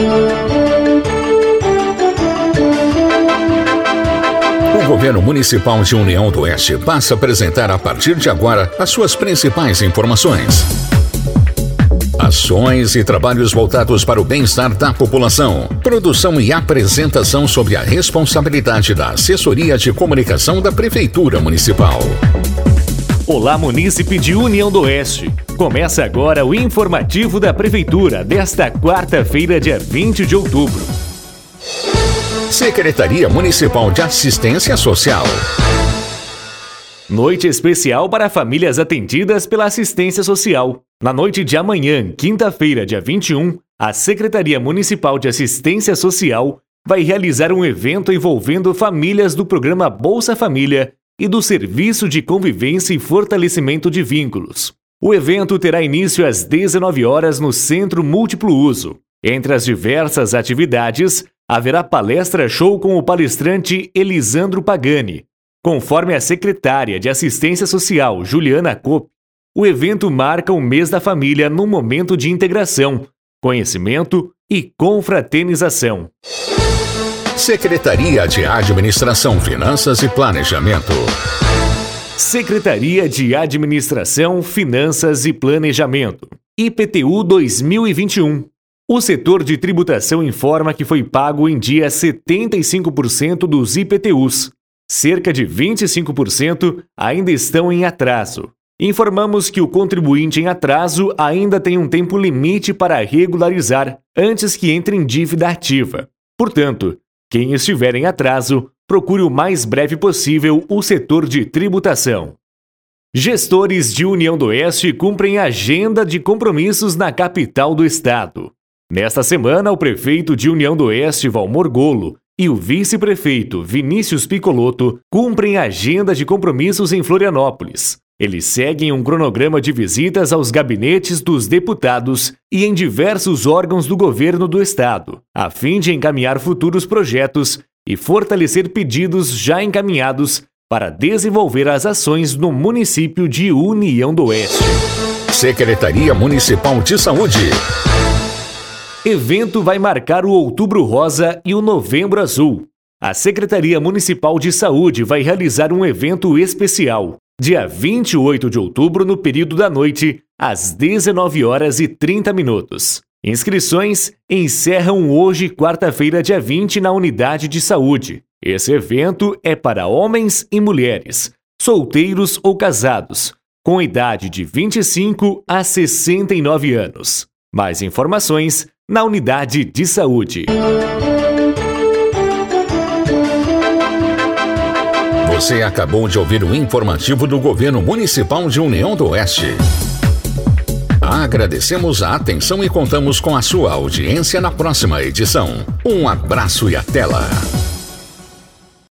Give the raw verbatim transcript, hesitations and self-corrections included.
O Governo Municipal de União do Oeste passa a apresentar a partir de agora as suas principais informações. Ações e trabalhos voltados para o bem-estar da população. Produção e apresentação sob a responsabilidade da Assessoria de Comunicação da Prefeitura Municipal. Olá, munícipe de União do Oeste. Começa agora o informativo da Prefeitura desta quarta-feira, dia vinte de outubro. Secretaria Municipal de Assistência Social. Noite especial para famílias atendidas pela assistência social. Na noite de amanhã, quinta-feira, dia vinte e um, a Secretaria Municipal de Assistência Social vai realizar um evento envolvendo famílias do programa Bolsa Família e do Serviço de Convivência e Fortalecimento de Vínculos. O evento terá início às dezenove horas no Centro Múltiplo Uso. Entre as diversas atividades, haverá palestra-show com o palestrante Elisandro Pagani. Conforme a secretária de Assistência Social, Juliana Kopp, o evento marca o mês da família num momento de integração, conhecimento e confraternização. Secretaria de Administração, Finanças e Planejamento. Secretaria de Administração, Finanças e Planejamento. I P T U dois mil e vinte e um. O setor de tributação informa que foi pago em dia setenta e cinco por cento dos I P T Us. Cerca de vinte e cinco por cento ainda estão em atraso. Informamos que o contribuinte em atraso ainda tem um tempo limite para regularizar antes que entre em dívida ativa. Portanto, quem estiver em atraso, procure o mais breve possível o setor de tributação. Gestores de União do Oeste cumprem a agenda de compromissos na capital do estado. Nesta semana, o prefeito de União do Oeste, Valmor Golo, e o vice-prefeito Vinícius Piccolotto cumprem a agenda de compromissos em Florianópolis. Eles seguem um cronograma de visitas aos gabinetes dos deputados e em diversos órgãos do governo do estado, a fim de encaminhar futuros projetos e fortalecer pedidos já encaminhados para desenvolver as ações no município de União do Oeste. Secretaria Municipal de Saúde. Evento vai marcar o Outubro Rosa e o Novembro Azul. A Secretaria Municipal de Saúde vai realizar um evento especial, dia vinte e oito de outubro, no período da noite, às dezenove horas e trinta minutos. Inscrições encerram hoje, quarta-feira, dia vinte, na Unidade de Saúde. Esse evento é para homens e mulheres, solteiros ou casados, com idade de vinte e cinco a sessenta e nove anos. Mais informações na Unidade de Saúde. Você acabou de ouvir o informativo do Governo Municipal de União do Oeste. Agradecemos a atenção e contamos com a sua audiência na próxima edição. Um abraço e até lá!